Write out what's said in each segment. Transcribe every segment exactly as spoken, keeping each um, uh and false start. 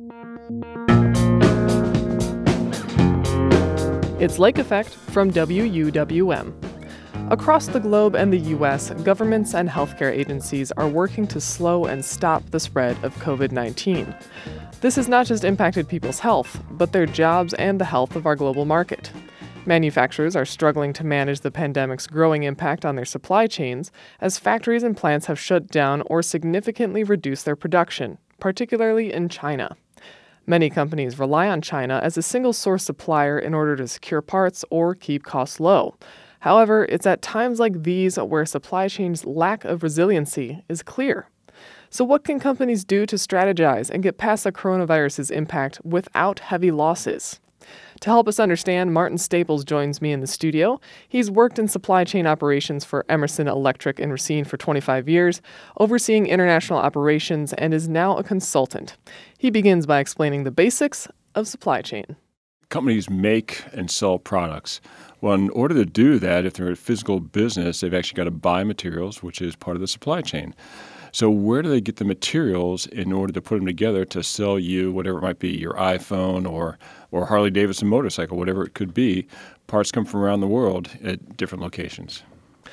It's Lake Effect from W U W M. Across the globe and the U S, governments and healthcare agencies are working to slow and stop the spread of covid nineteen. This has not just impacted people's health, but their jobs and the health of our global market. Manufacturers are struggling to manage the pandemic's growing impact on their supply chains as factories and plants have shut down or significantly reduced their production, particularly in China. Many companies rely on China as a single-source supplier in order to secure parts or keep costs low. However, it's at times like these where supply chains' lack of resiliency is clear. So what can companies do to strategize and get past the coronavirus's impact without heavy losses? To help us understand, Martin Staples joins me in the studio. He's worked in supply chain operations for Emerson Electric in Racine for twenty-five years, overseeing international operations, and is now a consultant. He begins by explaining the basics of supply chain. Companies make and sell products. Well, in order to do that, if they're a physical business, they've actually got to buy materials, which is part of the supply chain. So where do they get the materials in order to put them together to sell you whatever it might be, your iPhone or or Harley-Davidson motorcycle, whatever it could be? Parts come from around the world at different locations.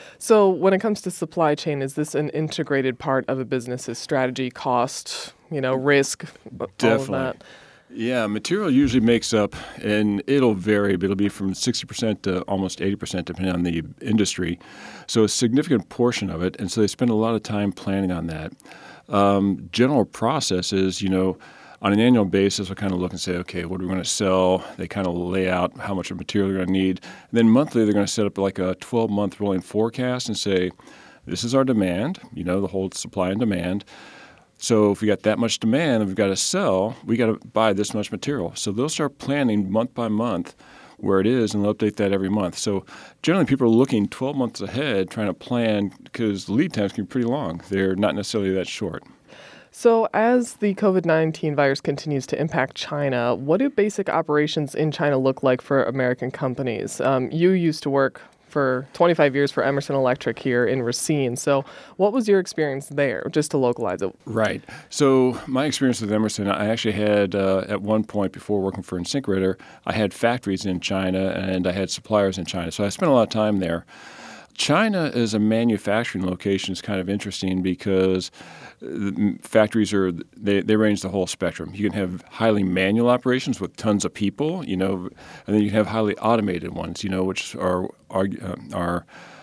So when it comes to supply chain, is this an integrated part of a business's strategy, cost, you know, risk, all Definitely. of that? Yeah, material usually makes up, and it'll vary, but it'll be from sixty percent to almost eighty percent depending on the industry. So a significant portion of it, and so they spend a lot of time planning on that. Um, general processes, you know, on an annual basis, we'll kind of look and say, okay, what are we going to sell? They kind of lay out how much of material they're going to need. And then monthly, they're going to set up like a twelve-month rolling forecast and say, this is our demand, you know, the whole supply and demand. So if we got that much demand and we've got to sell, we got to buy this much material. So they'll start planning month by month where it is, and they'll update that every month. So generally people are looking twelve months ahead trying to plan because lead times can be pretty long. They're not necessarily that short. So as the covid nineteen virus continues to impact China, what do basic operations in China look like for American companies? Um, you used to work for twenty-five years for Emerson Electric here in Racine. So what was your experience there, just to localize it? Right. So my experience with Emerson, I actually had, uh, at one point before working for InSinkErator, I had factories in China and I had suppliers in China. So I spent a lot of time there. China as a manufacturing location is kind of interesting because factories are they, they range the whole spectrum. You can have highly manual operations with tons of people, you know, and then you can have highly automated ones, you know, which are are, are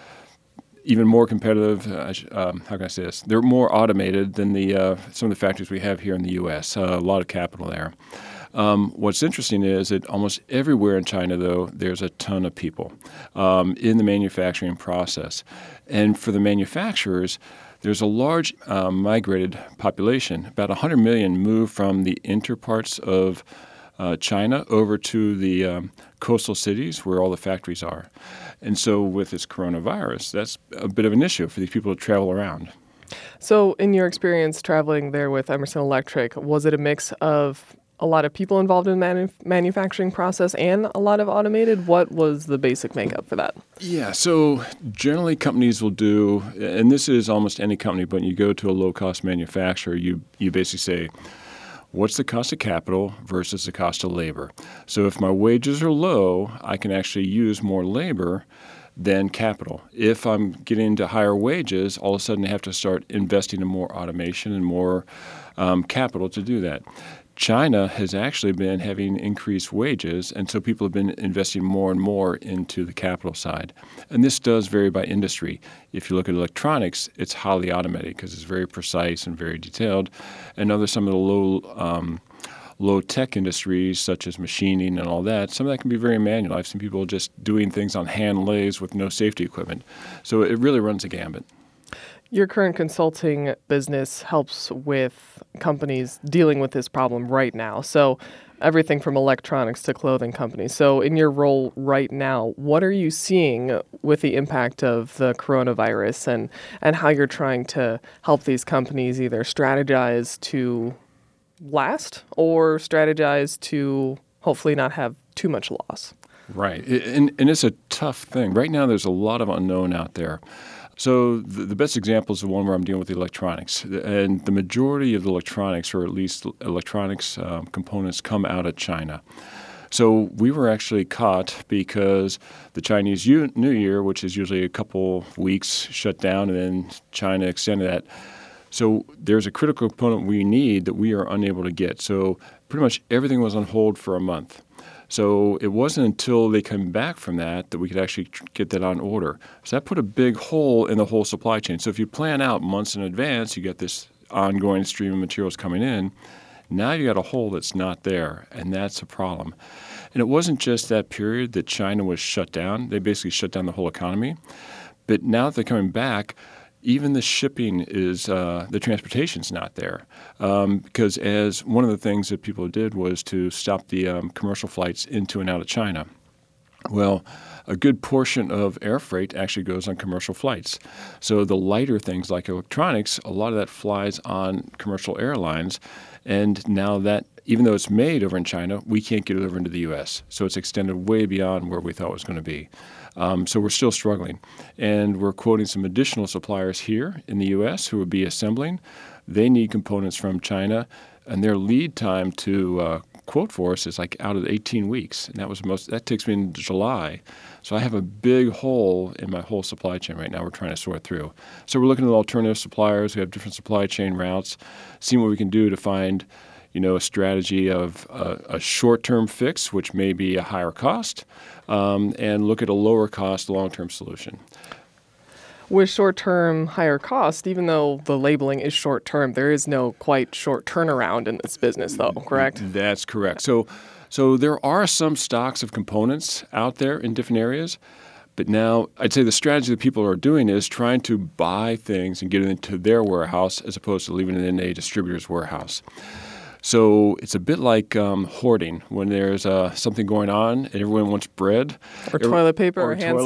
even more competitive. Uh, um, how can I say this? They're more automated than the uh, some of the factories we have here in the U S. Uh, a lot of capital there. Um, what's interesting is that almost everywhere in China, though, there's a ton of people um, in the manufacturing process. And for the manufacturers, there's a large uh, migrated population. About one hundred million moved from the inner parts of uh, China over to the um, coastal cities where all the factories are. And so with this coronavirus, that's a bit of an issue for these people to travel around. So in your experience traveling there with Emerson Electric, was it a mix of a lot of people involved in the manu- manufacturing process and a lot of automated? What was the basic makeup for that? Yeah, so generally companies will do, and this is almost any company, but when you go to a low-cost manufacturer, you, you basically say, what's the cost of capital versus the cost of labor? So if my wages are low, I can actually use more labor than capital. If I'm getting into higher wages, all of a sudden I have to start investing in more automation and more um, capital to do that. China has actually been having increased wages, and so people have been investing more and more into the capital side. And this does vary by industry. If you look at electronics, it's highly automated because it's very precise and very detailed. And other some of the low um, low-tech industries, such as machining and all that, some of that can be very manual. I've seen people just doing things on hand lathes with no safety equipment. So it really runs a gambit. Your current consulting business helps with companies dealing with this problem right now. So everything from electronics to clothing companies. So in your role right now, what are you seeing with the impact of the coronavirus and, and how you're trying to help these companies either strategize to last or strategize to hopefully not have too much loss? Right. And, and it's a tough thing. Right now there's a lot of unknown out there. So the, the best example is the one where I'm dealing with the electronics. And the majority of the electronics, or at least electronics um, components, come out of China. So we were actually caught because the Chinese U- New Year, which is usually a couple weeks, shut down, and then China extended that. So there's a critical component we need that we are unable to get. So pretty much everything was on hold for a month. So it wasn't until they came back from that that we could actually get that on order. So that put a big hole in the whole supply chain. So if you plan out months in advance, you get this ongoing stream of materials coming in. Now you got a hole that's not there, and that's a problem. And it wasn't just that period that China was shut down. They basically shut down the whole economy. But now that they're coming back, even the shipping is, uh, the transportation's not there. Um, because as one of the things that people did was to stop the um, commercial flights into and out of China. Well, a good portion of air freight actually goes on commercial flights. So the lighter things like electronics, a lot of that flies on commercial airlines. And now that, even though it's made over in China, we can't get it over into the U S. So it's extended way beyond where we thought it was going to be. Um, so we're still struggling. And we're quoting some additional suppliers here in the U S who would be assembling. They need components from China, and their lead time to uh, quote for us is like out of eighteen weeks. And that was most that takes me into July. So I have a big hole in my whole supply chain right now we're trying to sort through. So we're looking at alternative suppliers. We have different supply chain routes, seeing what we can do to find, you know, a strategy of a, a short-term fix, which may be a higher cost, um, and look at a lower cost long-term solution. With short-term, higher cost, even though the labeling is short-term, there is no quite short turnaround in this business, though, correct? That's correct. So, so there are some stocks of components out there in different areas, but now I'd say the strategy that people are doing is trying to buy things and get it into their warehouse as opposed to leaving it in a distributor's warehouse. So it's a bit like um, hoarding when there's uh, something going on and everyone wants bread. Or toilet paper or, or hand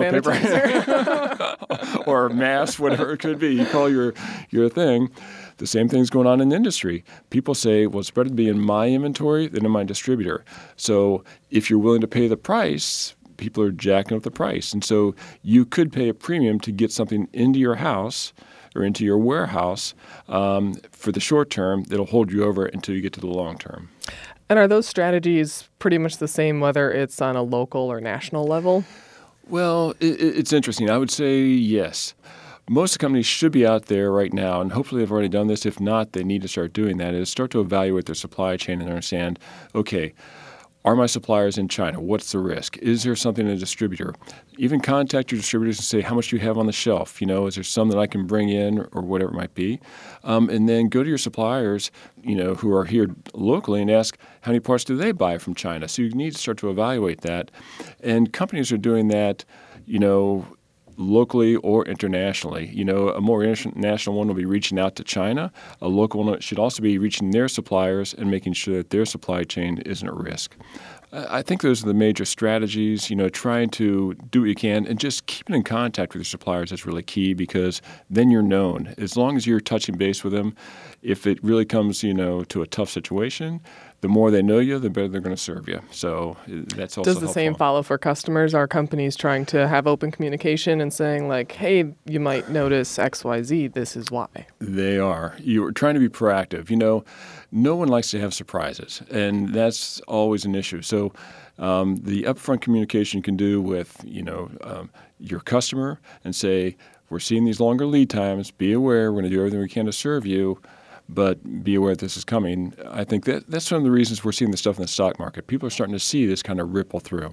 sanitizer. Or masks, whatever it could be. You call your, your thing. The same thing's going on in the industry. People say, well, it's better to be in my inventory than in my distributor. So if you're willing to pay the price, people are jacking up the price. And so you could pay a premium to get something into your house or into your warehouse um, for the short term that'll hold you over until you get to the long term. And are those strategies pretty much the same whether it's on a local or national level? Well, it, it's interesting. I would say yes. Most of the companies should be out there right now, and hopefully they've already done this. If not, they need to start doing that, is start to evaluate their supply chain and understand, okay, are my suppliers in China? What's the risk? Is there something in a distributor? Even contact your distributors and say, how much do you have on the shelf? You know, is there some that I can bring in or whatever it might be? Um, and then go to your suppliers, you know, who are here locally and ask, how many parts do they buy from China? So you need to start to evaluate that. And companies are doing that, you know, locally or internationally. You know, a more international one will be reaching out to China. A local one should also be reaching their suppliers and making sure that their supply chain isn't at risk. I think those are the major strategies, you know, trying to do what you can and just keeping in contact with your suppliers is really key because then you're known. As long as you're touching base with them, if it really comes, you know, to a tough situation, the more they know you, the better they're going to serve you. So that's also Does the helpful. same follow for customers? Are companies trying to have open communication and saying like, hey, you might notice X Y Z, this is why? They are. You're trying to be proactive. You know, no one likes to have surprises, and that's always an issue. So um, the upfront communication you can do with, you know, um, your customer and say, we're seeing these longer lead times. Be aware. We're going to do everything we can to serve you. But be aware this is coming. I think that that's one of the reasons we're seeing this stuff in the stock market. People are starting to see this kind of ripple through.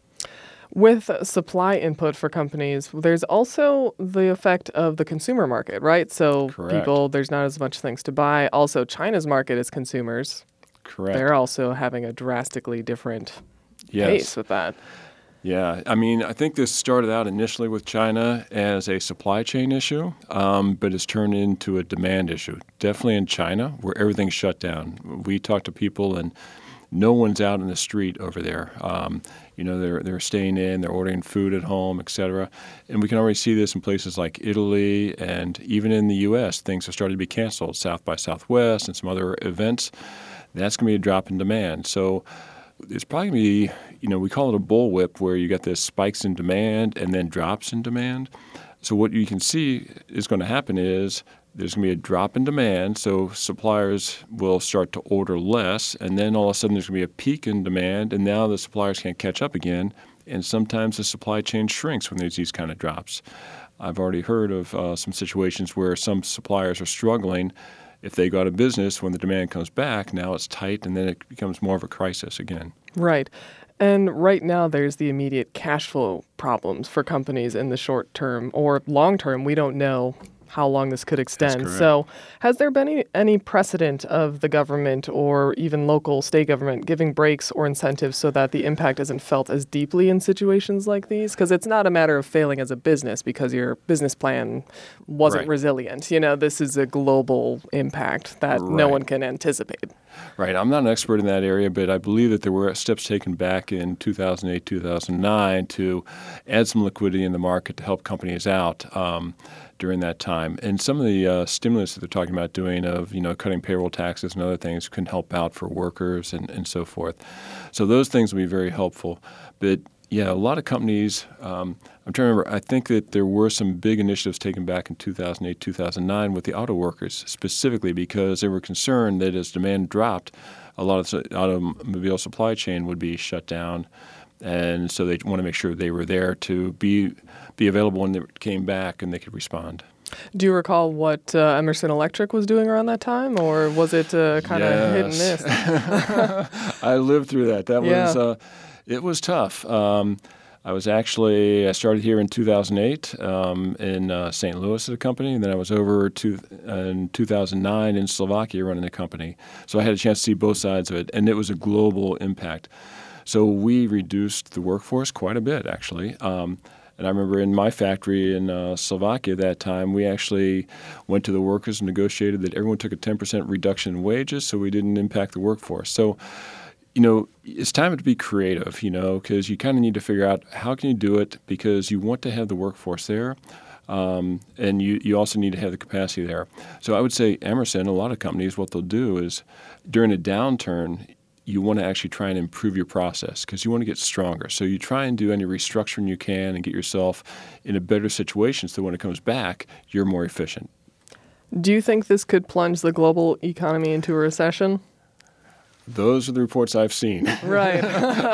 With supply input for companies, there's also the effect of the consumer market, right? So Correct. people, there's not as much things to buy. Also, China's market is consumers. Correct. They're also having a drastically different yes. pace with that. Yeah, I mean, I think this started out initially with China as a supply chain issue, um, but it's turned into a demand issue. Definitely in China, where everything's shut down. We talk to people, and no one's out in the street over there. Um, you know, they're they're staying in, they're ordering food at home, et cetera. And we can already see this in places like Italy, and even in the U S, things have started to be canceled. South by Southwest and some other events. That's going to be a drop in demand. So it's probably going to be, you know, we call it a bullwhip where you got this spikes in demand and then drops in demand. So what you can see is going to happen is there's going to be a drop in demand, so suppliers will start to order less, and then all of a sudden there's going to be a peak in demand, and now the suppliers can't catch up again, and sometimes the supply chain shrinks when there's these kind of drops. I've already heard of uh, some situations where some suppliers are struggling. If they go out of business when the demand comes back, now it's tight, and then it becomes more of a crisis again. Right. And right now there's the immediate cash flow problems for companies in the short term or long term. We don't know how long this could extend. So has there been any, any precedent of the government or even local state government giving breaks or incentives so that the impact isn't felt as deeply in situations like these? Because it's not a matter of failing as a business because your business plan wasn't right. resilient. You know, this is a global impact that right. no one can anticipate. Right. I'm not an expert in that area, but I believe that there were steps taken back in two thousand eight, two thousand nine to add some liquidity in the market to help companies out um, during that time. And some of the uh, stimulus that they're talking about doing of, you know, cutting payroll taxes and other things can help out for workers and, and so forth. So those things will be very helpful. But yeah, a lot of companies, um, I'm trying to remember, I think that there were some big initiatives taken back in two thousand eight, two thousand nine with the auto workers specifically because they were concerned that as demand dropped, a lot of the automobile supply chain would be shut down. And so they want to make sure they were there to be be available when they came back and they could respond. Do you recall what uh, Emerson Electric was doing around that time, or was it uh, kind of yes. hit and miss? I lived through that. That yeah. was uh, it was tough. Um, I was actually I started here in two thousand eight um, in uh, Saint Louis at a company, and then I was over to uh, in two thousand nine in Slovakia running a company. So I had a chance to see both sides of it, and it was a global impact. So we reduced the workforce quite a bit, actually. Um, and I remember in my factory in uh, Slovakia at that time, we actually went to the workers and negotiated that everyone took a ten percent reduction in wages so we didn't impact the workforce. So, you know, it's time to be creative, you know, because you kind of need to figure out how can you do it because you want to have the workforce there. Um, and you, you also need to have the capacity there. So I would say Emerson, a lot of companies, what they'll do is during a downturn, you want to actually try and improve your process because you want to get stronger. So you try and do any restructuring you can and get yourself in a better situation so when it comes back, you're more efficient. Do you think this could plunge the global economy into a recession? Those are the reports I've seen. Right.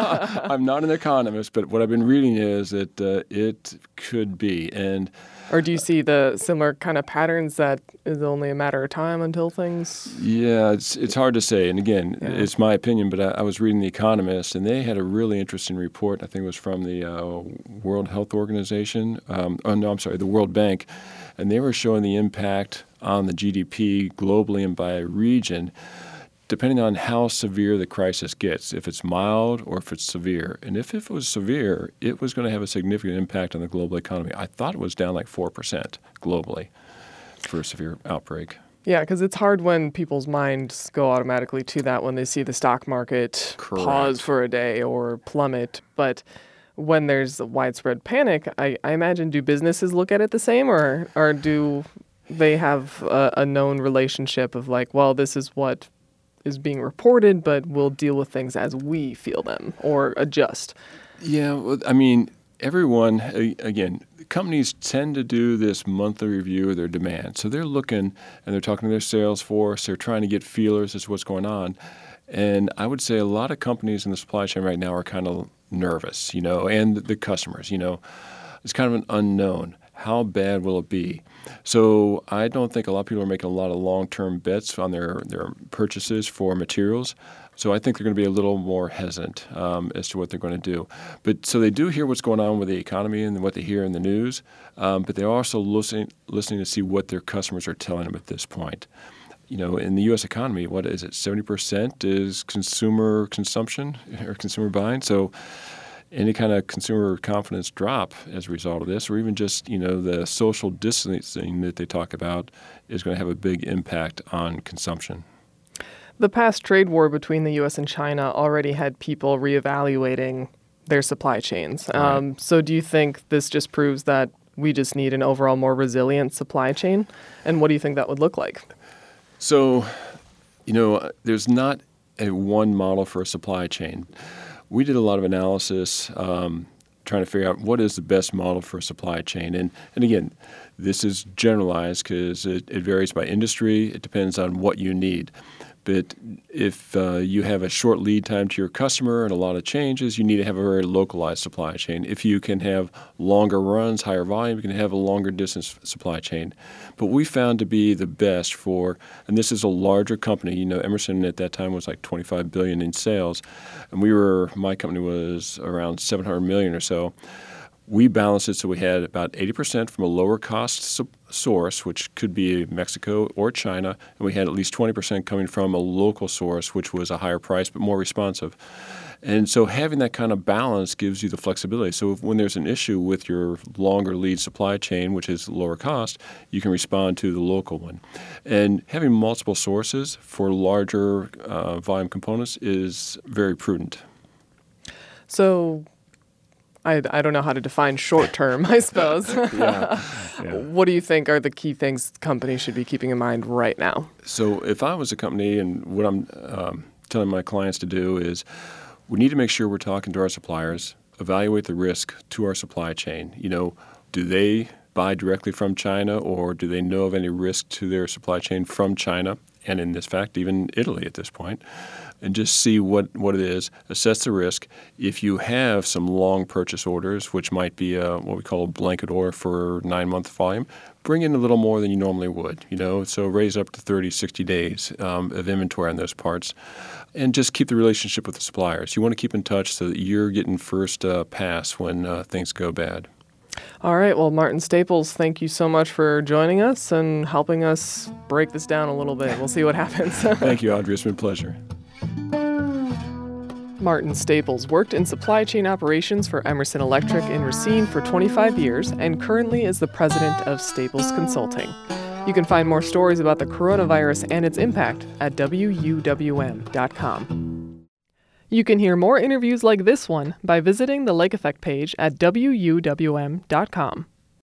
I'm not an economist, but what I've been reading is that uh, it could be. And Or do you see the similar kind of patterns that is only a matter of time until things? Yeah, it's it's hard to say. And again, Yeah. it's my opinion, but I, I was reading The Economist, and they had a really interesting report. I think it was from the uh, World Health Organization. Um, oh, no, I'm sorry, the World Bank. And they were showing the impact on the G D P globally and by region, depending on how severe the crisis gets, if it's mild or if it's severe. And if it was severe, it was going to have a significant impact on the global economy. I thought it was down like four percent globally for a severe outbreak. Yeah, because it's hard when people's minds go automatically to that when they see the stock market Correct. pause for a day or plummet. But when there's a widespread panic, I, I imagine, do businesses look at it the same, or, or do they have a, a known relationship of like, well, this is what is being reported, but we'll deal with things as we feel them or adjust? Yeah, well, I mean, everyone, again, companies tend to do this monthly review of their demand. So they're looking and they're talking to their sales force. They're trying to get feelers as to what's going on. And I would say a lot of companies in the supply chain right now are kind of nervous, you know, and the customers, you know. It's kind of an unknown. How bad will it be? So I don't think a lot of people are making a lot of long-term bets on their, their purchases for materials. So I think they're going to be a little more hesitant um, as to what they're going to do. But so they do hear what's going on with the economy and what they hear in the news, um, but they're also listening, listening to see what their customers are telling them at this point. You know, in the U S economy, what is it? seventy percent is consumer consumption or consumer buying. So any kind of consumer confidence drop as a result of this, or even just, you know, the social distancing that they talk about is going to have a big impact on consumption. The past trade war between the U S and China already had people reevaluating their supply chains. Right. Um, so do you think this just proves that we just need an overall more resilient supply chain? And what do you think that would look like? So, you know, there's not a one model for a supply chain. We did a lot of analysis um, trying to figure out what is the best model for a supply chain. And, and again, this is generalized because it, it varies by industry. It depends on what you need. But if uh, you have a short lead time to your customer and a lot of changes, you need to have a very localized supply chain. If you can have longer runs, higher volume, you can have a longer distance supply chain. But we found to be the best for, and this is a larger company. You know, Emerson at that time was like twenty-five billion dollars in sales, and we were, my company was around seven hundred million dollars or so. We balanced it so we had about eighty percent from a lower cost su- source, which could be Mexico or China, and we had at least twenty percent coming from a local source, which was a higher price but more responsive. And so having that kind of balance gives you the flexibility. So if, when there's an issue with your longer lead supply chain, which is lower cost, you can respond to the local one. And having multiple sources for larger uh, volume components is very prudent. So I, I don't know how to define short term, I suppose. yeah. Yeah. What do you think are the key things companies should be keeping in mind right now? So if I was a company, and what I'm um, telling my clients to do is we need to make sure we're talking to our suppliers, evaluate the risk to our supply chain. You know, do they buy directly from China, or do they know of any risk to their supply chain from China? And in this fact, even Italy at this point, and just see what, what it is, assess the risk. If you have some long purchase orders, which might be a, what we call a blanket order for nine-month volume, bring in a little more than you normally would, you know, so raise up to thirty, sixty days um, of inventory on those parts, and just keep the relationship with the suppliers. You want to keep in touch so that you're getting first uh, pass when uh, things go bad. All right. Well, Martin Staples, thank you so much for joining us and helping us break this down a little bit. We'll see what happens. Thank you, Audrey. It's been a pleasure. Martin Staples worked in supply chain operations for Emerson Electric in Racine for twenty-five years and currently is the president of Staples Consulting. You can find more stories about the coronavirus and its impact at W U W M dot com. You can hear more interviews like this one by visiting the Lake Effect page at W U W M dot com.